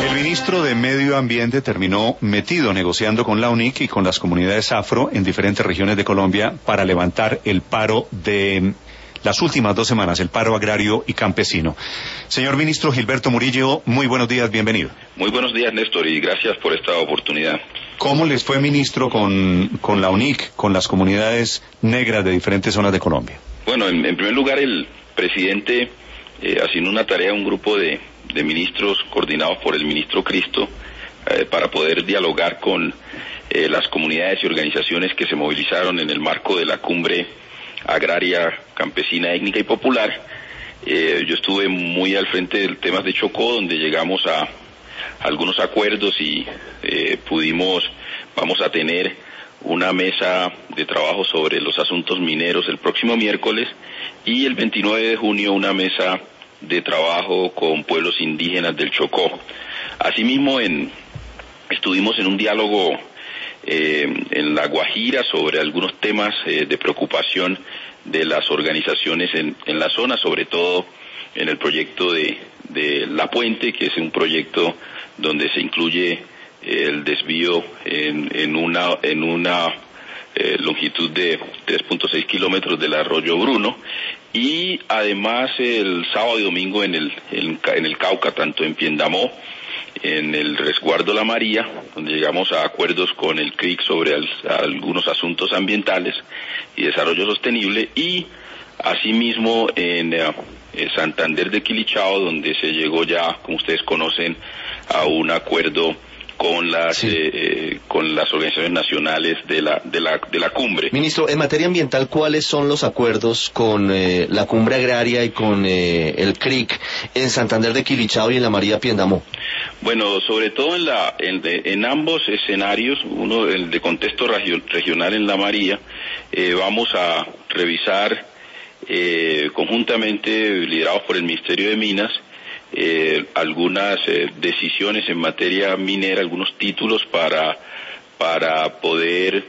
El ministro de Medio Ambiente terminó metido negociando con la UNIC y con las comunidades afro en diferentes regiones de Colombia para levantar el paro de las últimas 2 semanas, el paro agrario y campesino. Señor ministro Gilberto Murillo, muy buenos días, bienvenido. Muy buenos días, Néstor, y gracias por esta oportunidad. ¿Cómo les fue, ministro, con la UNIC, con las comunidades negras de diferentes zonas de Colombia? Bueno, en primer lugar, el presidente asignó una tarea a un grupo de ministros coordinados por el ministro Cristo para poder dialogar con las comunidades y organizaciones que se movilizaron en el marco de la cumbre agraria, campesina, étnica y popular. Yo estuve muy al frente del temas de Chocó, donde llegamos a algunos acuerdos y vamos a tener una mesa de trabajo sobre los asuntos mineros el próximo miércoles y el 29 de junio una mesa de trabajo con pueblos indígenas del Chocó. Asimismo, estuvimos en un diálogo en La Guajira sobre algunos temas de preocupación de las organizaciones en la zona, sobre todo en el proyecto de La Puente, que es un proyecto donde se incluye el desvío en una longitud de 3.6 kilómetros del arroyo Bruno, y además el sábado y domingo en el Cauca, tanto en Piendamó, en el resguardo La María, donde llegamos a acuerdos con el CRIC sobre algunos asuntos ambientales y desarrollo sostenible, y asimismo en Santander de Quilichao, donde se llegó ya, como ustedes conocen, a un acuerdo con las organizaciones nacionales de la cumbre. Ministro, en materia ambiental, ¿cuáles son los acuerdos con la cumbre agraria y con el CRIC en Santander de Quilichao y en La María Piendamó? Bueno, sobre todo en ambos escenarios, uno el de contexto regional en La María, vamos a revisar conjuntamente, liderados por el Ministerio de Minas, algunas decisiones en materia minera, algunos títulos para poder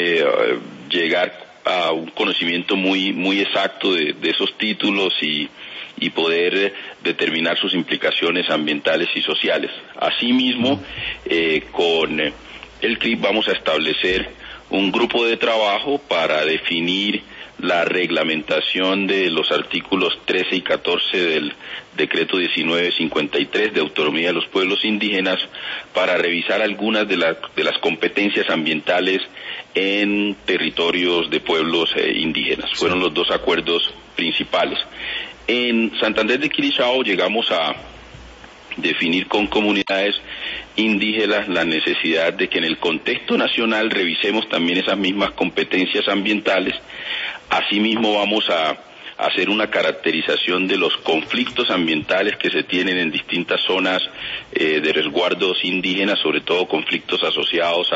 llegar a un conocimiento muy exacto de esos títulos y poder determinar sus implicaciones ambientales y sociales. Asimismo, con el CRIP vamos a establecer un grupo de trabajo para definir la reglamentación de los artículos 13 y 14 del decreto 1953 de autonomía de los pueblos indígenas, para revisar algunas de las competencias ambientales en territorios de pueblos indígenas. Fueron los dos acuerdos principales. En Santander de Quilichao llegamos a definir con comunidades indígenas la necesidad de que en el contexto nacional revisemos también esas mismas competencias ambientales. Asimismo vamos a hacer una caracterización de los conflictos ambientales que se tienen en distintas zonas de resguardos indígenas, sobre todo conflictos asociados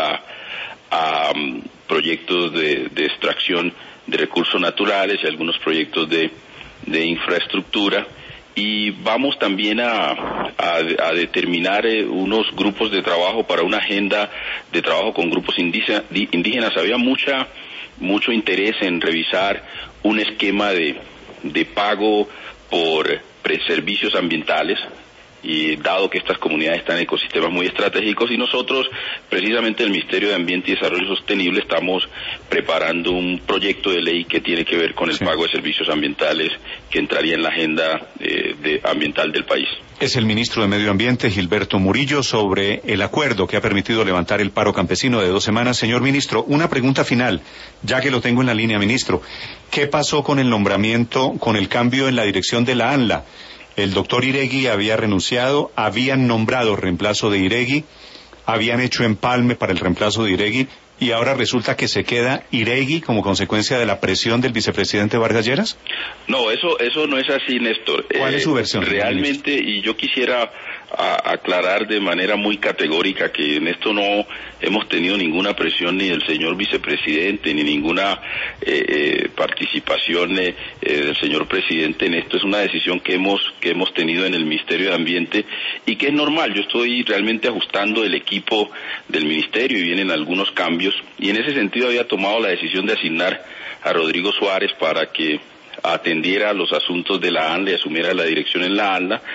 a proyectos de extracción de recursos naturales y algunos proyectos de infraestructura. Y vamos también a determinar unos grupos de trabajo para una agenda de trabajo con grupos indígenas. Había mucho interés en revisar un esquema de pago por servicios ambientales, y dado que estas comunidades están en ecosistemas muy estratégicos, y nosotros, precisamente el Ministerio de Ambiente y Desarrollo Sostenible, estamos preparando un proyecto de ley que tiene que ver con el pago de servicios ambientales, que entraría en la agenda ambiental del país. Es el ministro de Medio Ambiente, Gilberto Murillo, sobre el acuerdo que ha permitido levantar el paro campesino de 2 semanas. Señor ministro, una pregunta final, ya que lo tengo en la línea, ministro. ¿Qué pasó con el nombramiento, con el cambio en la dirección de la ANLA? El doctor Iregui había renunciado, habían nombrado reemplazo de Iregui, habían hecho empalme para el reemplazo de Iregui, y ahora resulta que se queda Iregui como consecuencia de la presión del vicepresidente Vargas Lleras. No, eso no es así, Néstor. ¿Cuál es su versión? Realmente, y yo quisiera aclarar de manera muy categórica que en esto no hemos tenido ninguna presión ni del señor vicepresidente ni ninguna participación del señor presidente en esto. Es una decisión que hemos tenido en el Ministerio de Ambiente y que es normal. Yo estoy realmente ajustando el equipo del ministerio y vienen algunos cambios, y en ese sentido había tomado la decisión de asignar a Rodrigo Suárez para que atendiera los asuntos de la ANLA y asumiera la dirección en la ANLA,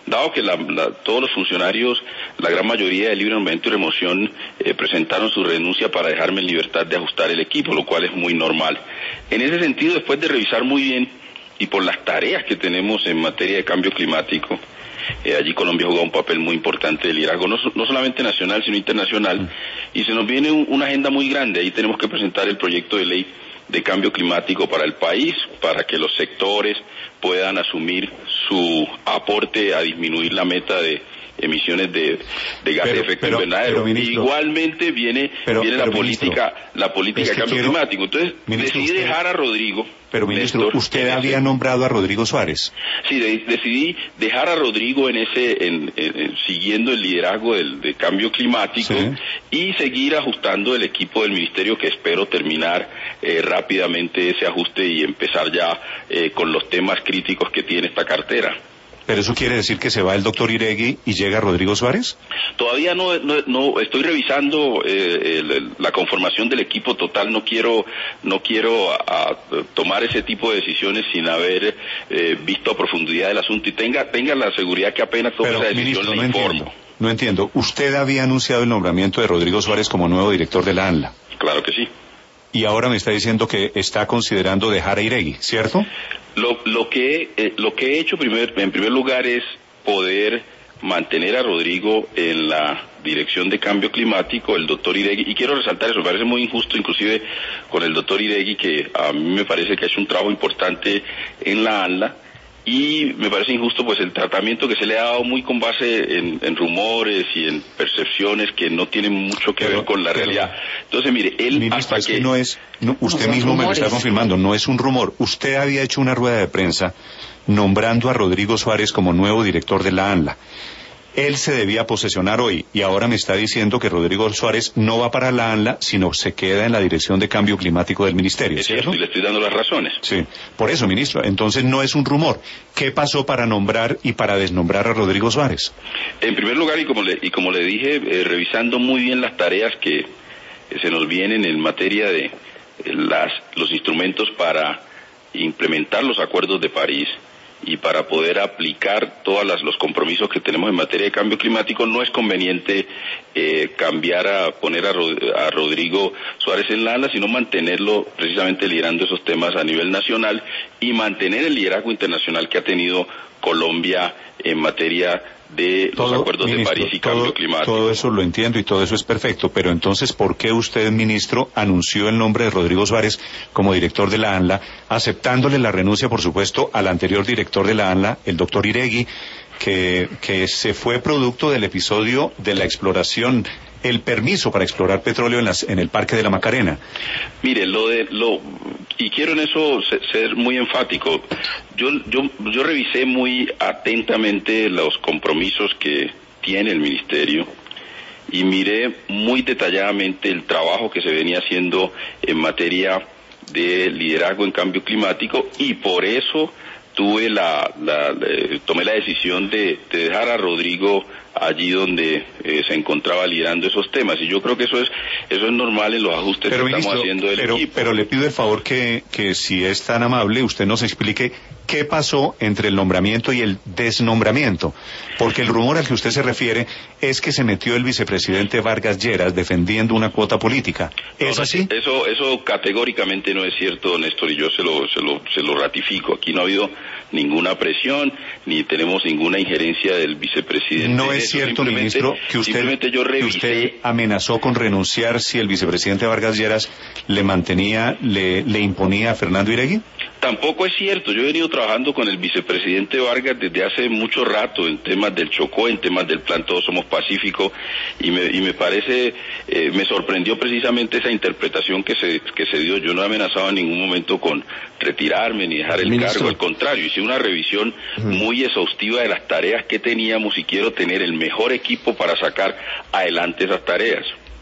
dado que todos los funcionarios, la gran mayoría de libre nombramiento y remoción, presentaron su renuncia para dejarme en libertad de ajustar el equipo, lo cual es muy normal. En ese sentido, después de revisar muy bien y por las tareas que tenemos en materia de cambio climático, allí Colombia juega un papel muy importante de liderazgo, no solamente nacional, sino internacional, y se nos viene una agenda muy grande. Ahí tenemos que presentar el proyecto de ley de cambio climático para el país, para que los sectores puedan asumir su aporte a disminuir la meta de emisiones de gases de efecto invernadero. Ministro, igualmente viene la política de cambio climático. Entonces, decidí dejar a Rodrigo. Pero, ministro, usted había nombrado a Rodrigo Suárez. Sí, decidí dejar a Rodrigo siguiendo el liderazgo de cambio climático, sí, y seguir ajustando el equipo del ministerio, que espero terminar rápidamente ese ajuste y empezar ya con los temas críticos que tiene esta cartera. ¿Pero eso quiere decir que se va el doctor Iregui y llega Rodrigo Suárez? Todavía no estoy revisando la conformación del equipo total. No quiero tomar ese tipo de decisiones sin haber visto a profundidad el asunto, y tenga la seguridad que apenas tome esa decisión, le informo. No entiendo. Usted había anunciado el nombramiento de Rodrigo Suárez como nuevo director de la ANLA. Claro que sí. Y ahora me está diciendo que está considerando dejar a Iregui, ¿cierto? Lo que he hecho en primer lugar es poder mantener a Rodrigo en la dirección de cambio climático, el doctor Iregui, y quiero resaltar eso, me parece muy injusto inclusive con el doctor Iregui, que a mí me parece que ha hecho un trabajo importante en la ANLA, y me parece injusto pues el tratamiento que se le ha dado muy con base en rumores y en percepciones que no tienen mucho que ver con la realidad. Entonces, mire, él, ministro, hasta usted mismo me lo está confirmando, no es un rumor. Usted había hecho una rueda de prensa nombrando a Rodrigo Suárez como nuevo director de la ANLA. Él se debía posesionar hoy, y ahora me está diciendo que Rodrigo Suárez no va para la ANLA, sino se queda en la dirección de cambio climático del ministerio, ¿cierto? Y le estoy dando las razones. Sí, por eso, ministro, entonces no es un rumor. ¿Qué pasó para nombrar y para desnombrar a Rodrigo Suárez? En primer lugar, y como le dije, revisando muy bien las tareas que se nos vienen en materia de los instrumentos para implementar los acuerdos de París, y para poder aplicar todos los compromisos que tenemos en materia de cambio climático, no es conveniente poner a Rodrigo Suárez en la ANLA, sino mantenerlo precisamente liderando esos temas a nivel nacional y mantener el liderazgo internacional que ha tenido Colombia en materia de los acuerdos de París y cambio climático. Todo eso lo entiendo y todo eso es perfecto, pero entonces, ¿por qué usted, ministro, anunció el nombre de Rodrigo Suárez como director de la ANLA, aceptándole la renuncia, por supuesto, al anterior director de la ANLA, el doctor Iregui, que se fue producto del episodio de la exploración, el permiso para explorar petróleo en el Parque de la Macarena? Mire, y quiero en eso ser muy enfático. Yo revisé muy atentamente los compromisos que tiene el ministerio y miré muy detalladamente el trabajo que se venía haciendo en materia de liderazgo en cambio climático, y por eso tomé la decisión de dejar a Rodrigo allí donde se encontraba liderando esos temas, y yo creo que eso es normal en los ajustes que estamos haciendo del equipo. Pero le pido el favor que si es tan amable, usted nos explique qué pasó entre el nombramiento y el desnombramiento, porque el rumor al que usted se refiere es que se metió el vicepresidente Vargas Lleras defendiendo una cuota política. ¿Es así? Eso categóricamente no es cierto, Néstor, y yo se lo ratifico. Aquí no ha habido ninguna presión, ni tenemos ninguna injerencia del vicepresidente. ¿No es cierto, ministro, que usted amenazó con renunciar si el vicepresidente Vargas Lleras le imponía a Fernando Iregui? Tampoco es cierto. Yo he venido trabajando con el vicepresidente Vargas desde hace mucho rato en temas del Chocó, en temas del Plan Todos Somos Pacífico, y me parece, me sorprendió precisamente esa interpretación que se dio. Yo no he amenazado en ningún momento con retirarme ni dejar el cargo, al contrario, hice una revisión muy exhaustiva de las tareas que teníamos y quiero tener el mejor equipo para sacar adelante esas tareas.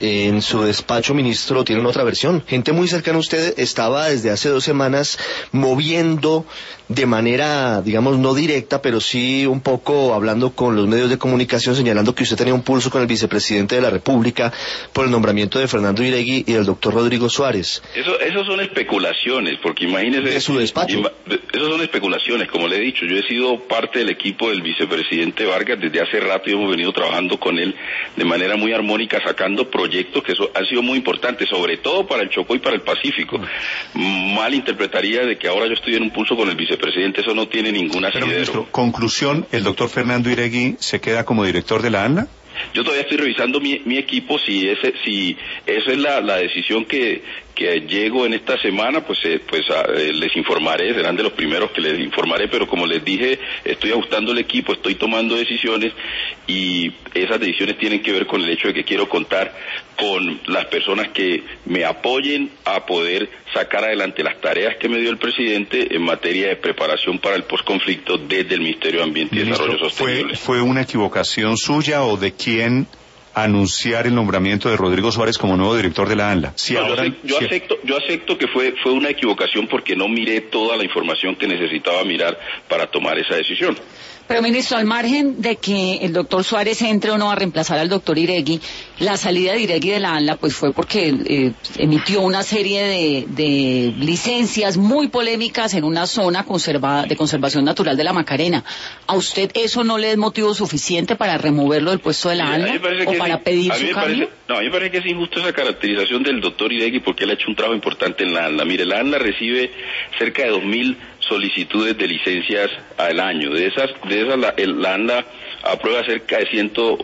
en su despacho, ministro, tienen otra versión. Gente muy cercana a usted estaba desde hace 2 semanas moviendo de manera, digamos, no directa, pero sí un poco hablando con los medios de comunicación, señalando que usted tenía un pulso con el vicepresidente de la República por el nombramiento de Fernando Iregui y del doctor Rodrigo Suárez. Eso son especulaciones, porque imagínese... De su despacho. Eso son especulaciones, como le he dicho. Yo he sido parte del equipo del vicepresidente Vargas desde hace rato y hemos venido trabajando con él de manera muy armónica, sacando proyectos que han sido muy importantes, sobre todo para el Chocó y para el Pacífico. Mal interpretaría de que ahora yo estoy en un pulso con el vicepresidente, eso no tiene ningún asidero. Pero, ministro, conclusión, ¿el doctor Fernando Iregui se queda como director de la ANLA? Yo todavía estoy revisando mi equipo, si esa es la decisión que llego en esta semana, pues les informaré, serán de los primeros que les informaré, pero como les dije, estoy ajustando el equipo, estoy tomando decisiones y esas decisiones tienen que ver con el hecho de que quiero contar con las personas que me apoyen a poder sacar adelante las tareas que me dio el presidente en materia de preparación para el posconflicto desde el Ministerio de Ambiente y Desarrollo Sostenible. ¿Fue una equivocación suya o de quién anunciar el nombramiento de Rodrigo Suárez como nuevo director de la ANLA? Yo acepto que fue una equivocación porque no miré toda la información que necesitaba mirar para tomar esa decisión. Pero, ministro, al margen de que el doctor Suárez entre o no a reemplazar al doctor Iregui, la salida de Iregui de la ANLA pues fue porque emitió una serie de licencias muy polémicas en una zona de conservación natural de la Macarena. ¿A usted eso no le es motivo suficiente para removerlo del puesto de la ANLA o para pedir su cambio? A mí me parece que es injusta esa caracterización del doctor Iregui porque él ha hecho un trabajo importante en la ANLA. Mire, la ANLA recibe cerca de 2.000 solicitudes de licencias al año. De esas la ANLA aprueba cerca de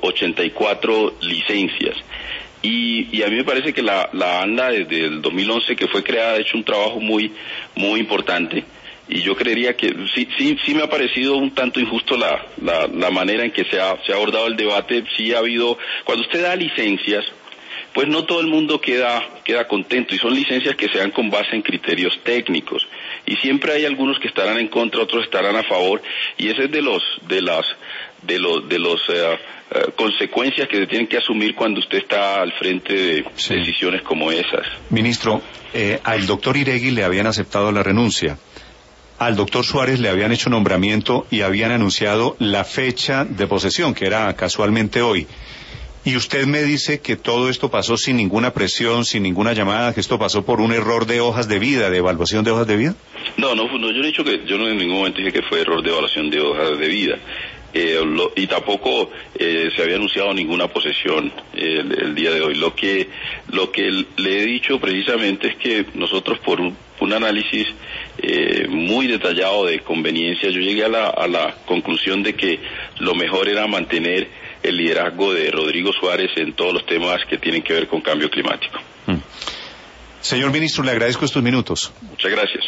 184 licencias. Y a mí me parece que la ANLA desde el 2011 que fue creada ha hecho un trabajo muy importante. Y yo creería que sí me ha parecido un tanto injusto la manera en que se ha abordado el debate. Sí ha habido, cuando usted da licencias, pues no todo el mundo queda contento, y son licencias que se dan con base en criterios técnicos, y siempre hay algunos que estarán en contra, otros estarán a favor, y ese es de las consecuencias que se tienen que asumir cuando usted está al frente de decisiones como esas. Ministro, al doctor Iregui le habían aceptado la renuncia. Al doctor Suárez le habían hecho nombramiento y habían anunciado la fecha de posesión, que era casualmente hoy. Y usted me dice que todo esto pasó sin ninguna presión, sin ninguna llamada, que esto pasó por un error de hojas de vida, de evaluación de hojas de vida. No, yo no he dicho yo no en ningún momento dije que fue error de evaluación de hojas de vida. Y tampoco se había anunciado ninguna posesión el día de hoy. Lo que le he dicho precisamente es que nosotros por un análisis muy detallado de conveniencia, yo llegué a la conclusión de que lo mejor era mantener el liderazgo de Rodrigo Suárez en todos los temas que tienen que ver con cambio climático. Señor ministro, le agradezco estos minutos. Muchas gracias.